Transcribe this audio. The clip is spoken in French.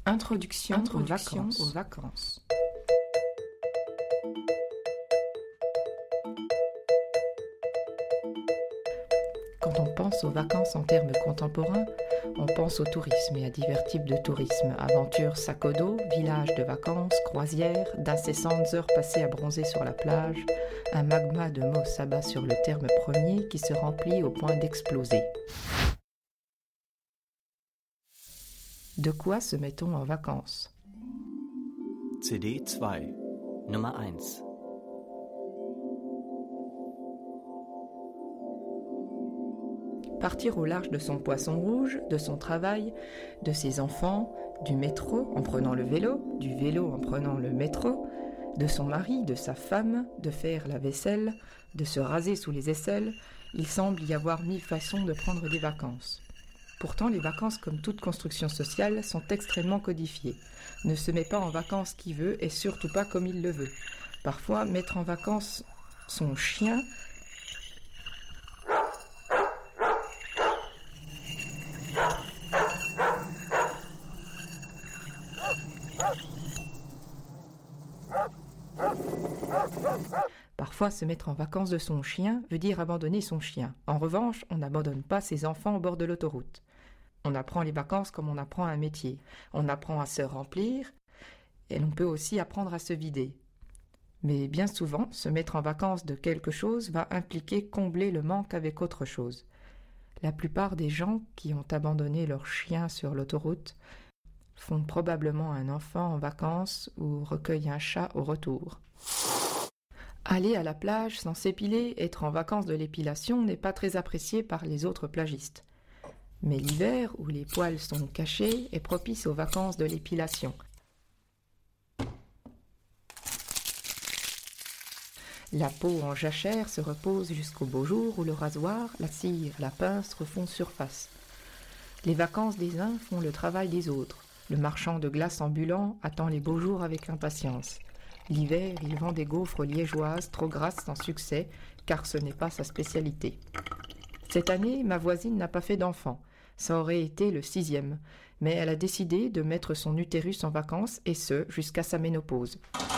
Introduction aux vacances. Quand on pense aux vacances en termes contemporains, on pense au tourisme et à divers types de tourisme. Aventures sac au dos, villages de vacances, croisières, d'incessantes heures passées à bronzer sur la plage, un magma de mots s'abat sur le terme premier qui se remplit au point d'exploser. De quoi se met-on en vacances ? CD 2, Nummer 1. Partir au large de son poisson rouge, de son travail, de ses enfants, du métro en prenant le vélo, du vélo en prenant le métro, de son mari, de sa femme, de faire la vaisselle, de se raser sous les aisselles, il semble y avoir 1000 façons de prendre des vacances. Pourtant, les vacances, comme toute construction sociale, sont extrêmement codifiées. Ne se met pas en vacances qui veut et surtout pas comme il le veut. Parfois, mettre en vacances son chien Parfois, se mettre en vacances de son chien veut dire abandonner son chien. En revanche, on n'abandonne pas ses enfants au bord de l'autoroute. On apprend les vacances comme on apprend un métier. On apprend à se remplir et l'on peut aussi apprendre à se vider. Mais bien souvent, se mettre en vacances de quelque chose va impliquer combler le manque avec autre chose. La plupart des gens qui ont abandonné leur chien sur l'autoroute font probablement un enfant en vacances ou recueillent un chat au retour. Aller à la plage sans s'épiler, être en vacances de l'épilation n'est pas très apprécié par les autres plagistes. Mais l'hiver, où les poils sont cachés, est propice aux vacances de l'épilation. La peau en jachère se repose jusqu'au beau jour où le rasoir, la cire, la pince refont surface. Les vacances des uns font le travail des autres. Le marchand de glace ambulant attend les beaux jours avec impatience. L'hiver, il vend des gaufres liégeoises trop grasses sans succès, car ce n'est pas sa spécialité. Cette année, ma voisine n'a pas fait d'enfant. Ça aurait été le 6e. Mais elle a décidé de mettre son utérus en vacances, et ce, jusqu'à sa ménopause.